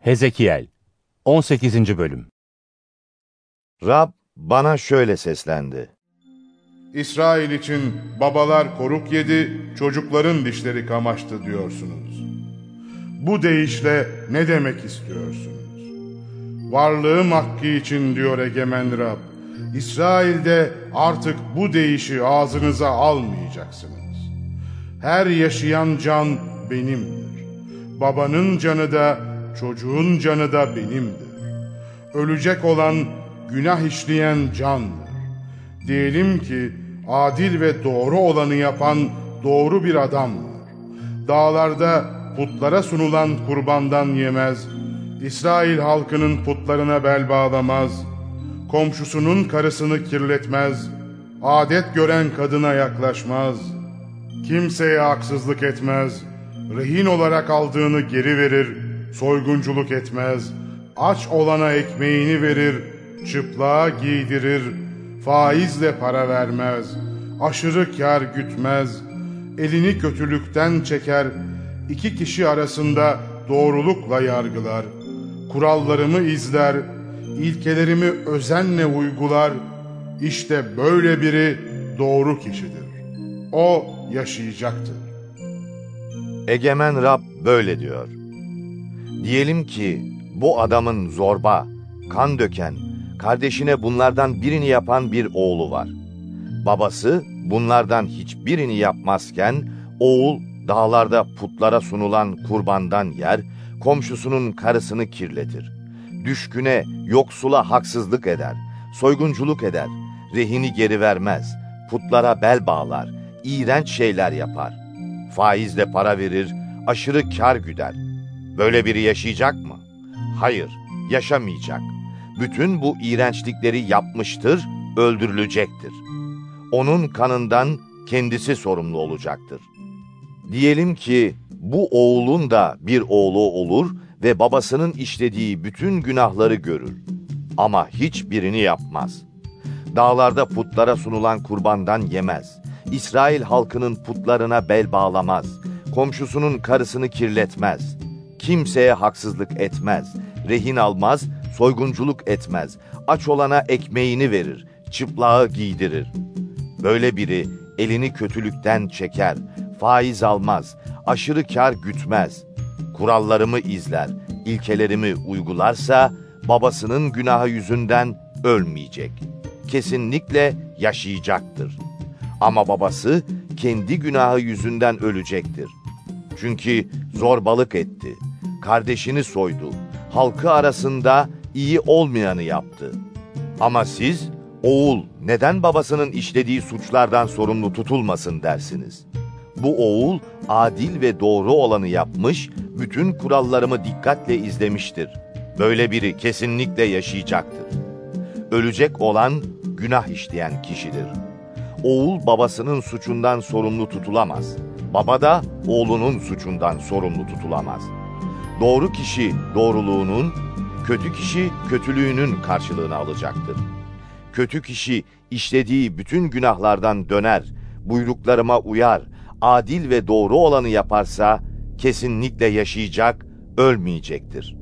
Hezekiel 18. Bölüm. Rab bana şöyle seslendi. İsrail için babalar koruk yedi, çocukların dişleri kamaştı diyorsunuz. Bu deyişle ne demek istiyorsunuz? Varlığım hakkı için diyor egemen Rab, İsrail'de artık bu deyişi ağzınıza almayacaksınız. Her yaşayan can benimdir. Babanın canı da çocuğun canı da benimdir. Ölecek olan günah işleyen candır. Diyelim ki adil ve doğru olanı yapan doğru bir adam var. Dağlarda putlara sunulan kurbandan yemez, İsrail halkının putlarına bel bağlamaz, komşusunun karısını kirletmez, adet gören kadına yaklaşmaz, kimseye haksızlık etmez, rehin olarak aldığını geri verir, soygunculuk etmez, aç olana ekmeğini verir, çıplığa giydirir, faizle para vermez, aşırı kâr gütmez, elini kötülükten çeker, iki kişi arasında doğrulukla yargılar, kurallarımı izler, ilkelerimi özenle uygular, işte böyle biri doğru kişidir. O yaşayacaktır. Egemen Rab böyle diyor. Diyelim ki bu adamın zorba, kan döken, kardeşine bunlardan birini yapan bir oğlu var. Babası bunlardan hiçbirini yapmazken oğul dağlarda putlara sunulan kurbandan yer, komşusunun karısını kirletir. Düşküne, yoksula haksızlık eder, soygunculuk eder, rehini geri vermez, putlara bel bağlar, iğrenç şeyler yapar. Faizle para verir, aşırı kâr güder. Böyle biri yaşayacak mı? Hayır, yaşamayacak. Bütün bu iğrençlikleri yapmıştır, öldürülecektir. Onun kanından kendisi sorumlu olacaktır. Diyelim ki bu oğlun da bir oğlu olur ve babasının işlediği bütün günahları görür. Ama hiçbirini yapmaz. Dağlarda putlara sunulan kurbandan yemez. İsrail halkının putlarına bel bağlamaz. Komşusunun karısını kirletmez. Kimseye haksızlık etmez. Rehin almaz, soygunculuk etmez. Aç olana ekmeğini verir, çıplığı giydirir. Böyle biri elini kötülükten çeker, faiz almaz, aşırı kâr gütmez. Kurallarımı izler, ilkelerimi uygularsa babasının günahı yüzünden ölmeyecek. Kesinlikle yaşayacaktır. Ama babası kendi günahı yüzünden ölecektir. Çünkü zorbalık etti, kardeşini soydu, halkı arasında iyi olmayanı yaptı. Ama siz, oğul neden babasının işlediği suçlardan sorumlu tutulmasın dersiniz. Bu oğul adil ve doğru olanı yapmış, bütün kurallarımı dikkatle izlemiştir. Böyle biri kesinlikle yaşayacaktır. Ölecek olan günah işleyen kişidir. Oğul babasının suçundan sorumlu tutulamaz. Baba da oğlunun suçundan sorumlu tutulamaz. Doğru kişi doğruluğunun, kötü kişi kötülüğünün karşılığını alacaktır. Kötü kişi işlediği bütün günahlardan döner, buyruklarıma uyar, adil ve doğru olanı yaparsa kesinlikle yaşayacak, ölmeyecektir.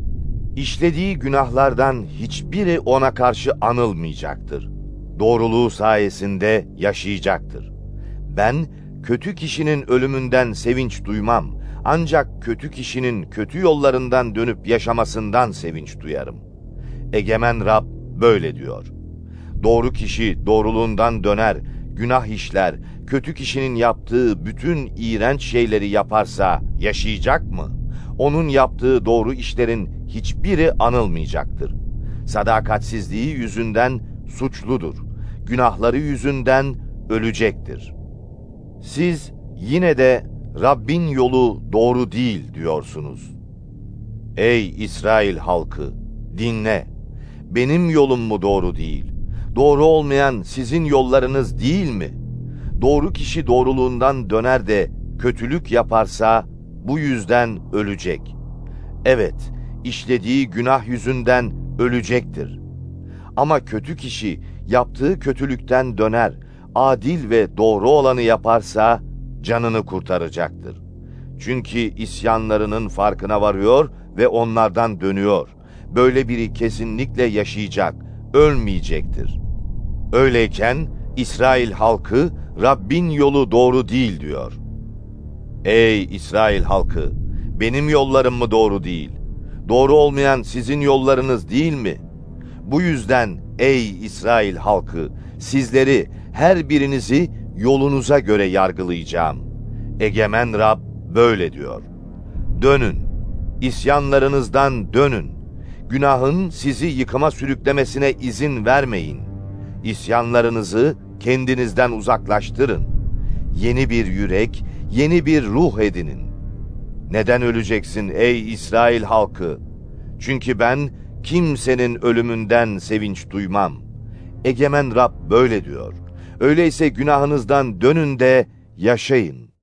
İşlediği günahlardan hiçbiri ona karşı anılmayacaktır. Doğruluğu sayesinde yaşayacaktır. Ben kötü kişinin ölümünden sevinç duymam, ancak kötü kişinin kötü yollarından dönüp yaşamasından sevinç duyarım. Egemen Rab böyle diyor. Doğru kişi doğruluğundan döner, günah işler, kötü kişinin yaptığı bütün iğrenç şeyleri yaparsa yaşayacak mı? Onun yaptığı doğru işlerin hiçbiri anılmayacaktır. Sadakatsizliği yüzünden suçludur. Günahları yüzünden ölecektir. Siz yine de Rabbin yolu doğru değil diyorsunuz. Ey İsrail halkı, dinle. Benim yolum mu doğru değil? Doğru olmayan sizin yollarınız değil mi? Doğru kişi doğruluğundan döner de kötülük yaparsa bu yüzden ölecek. Evet, işlediği günah yüzünden ölecektir. Ama kötü kişi yaptığı kötülükten döner, adil ve doğru olanı yaparsa canını kurtaracaktır. Çünkü isyanlarının farkına varıyor ve onlardan dönüyor. Böyle biri kesinlikle yaşayacak, ölmeyecektir. Öyleyken İsrail halkı Rabbin yolu doğru değil diyor. Ey İsrail halkı, benim yollarım mı doğru değil? Doğru olmayan sizin yollarınız değil mi? Bu yüzden ey İsrail halkı, sizleri, her birinizi yolunuza göre yargılayacağım. Egemen Rab böyle diyor. Dönün, isyanlarınızdan dönün. Günahın sizi yıkıma sürüklemesine izin vermeyin. İsyanlarınızı kendinizden uzaklaştırın. Yeni bir yürek, yeni bir ruh edinin. Neden öleceksin ey İsrail halkı? Çünkü ben kimsenin ölümünden sevinç duymam. Egemen Rab böyle diyor. Öyleyse günahınızdan dönün de yaşayın.